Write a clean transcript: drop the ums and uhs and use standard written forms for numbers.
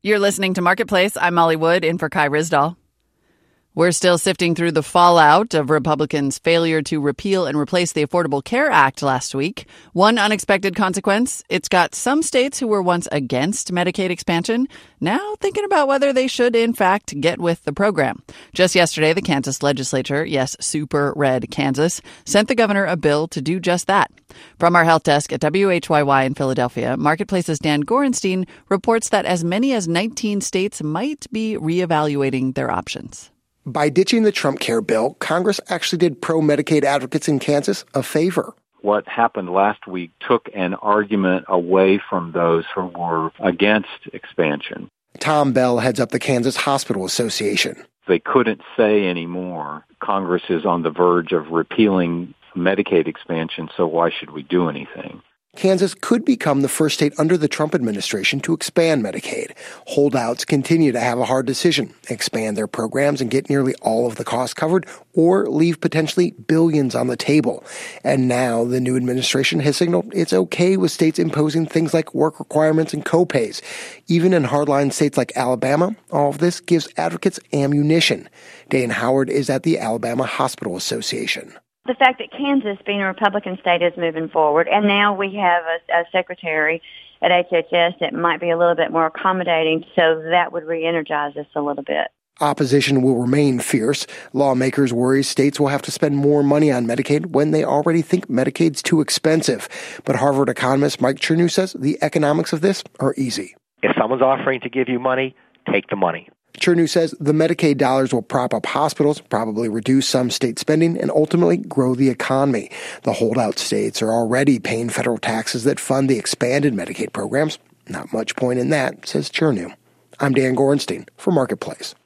You're listening to Marketplace. I'm Molly Wood, in for Kai Ryssdal. We're still sifting through the fallout of Republicans' failure to repeal and replace the Affordable Care Act last week. One unexpected consequence, it's got some states who were once against Medicaid expansion now thinking about whether they should, in fact, get with the program. Just yesterday, the Kansas legislature, yes, super red Kansas, sent the governor a bill to do just that. From our health desk at WHYY in Philadelphia, Marketplace's Dan Gorenstein reports that as many as 19 states might be reevaluating their options. By ditching the Trump Care bill, Congress actually did pro-Medicaid advocates in Kansas a favor. What happened last week took an argument away from those who were against expansion. Tom Bell heads up the Kansas Hospital Association. They couldn't say anymore, Congress is on the verge of repealing Medicaid expansion, so why should we do anything? Kansas could become the first state under the Trump administration to expand Medicaid. Holdouts continue to have a hard decision: expand their programs and get nearly all of the costs covered, or leave potentially billions on the table. And now the new administration has signaled it's okay with states imposing things like work requirements and co-pays. Even in hardline states like Alabama, all of this gives advocates ammunition. Dane Howard is at the Alabama Hospital Association. The fact that Kansas, being a Republican state, is moving forward, and now we have a secretary at HHS that might be a little bit more accommodating, so that would re-energize us a little bit. Opposition will remain fierce. Lawmakers worry states will have to spend more money on Medicaid when they already think Medicaid's too expensive. But Harvard economist Mike Chernow says the economics of this are easy. If someone's offering to give you money, take the money. Chernow says the Medicaid dollars will prop up hospitals, probably reduce some state spending, and ultimately grow the economy. The holdout states are already paying federal taxes that fund the expanded Medicaid programs. Not much point in that, says Chernow. I'm Dan Gorenstein for Marketplace.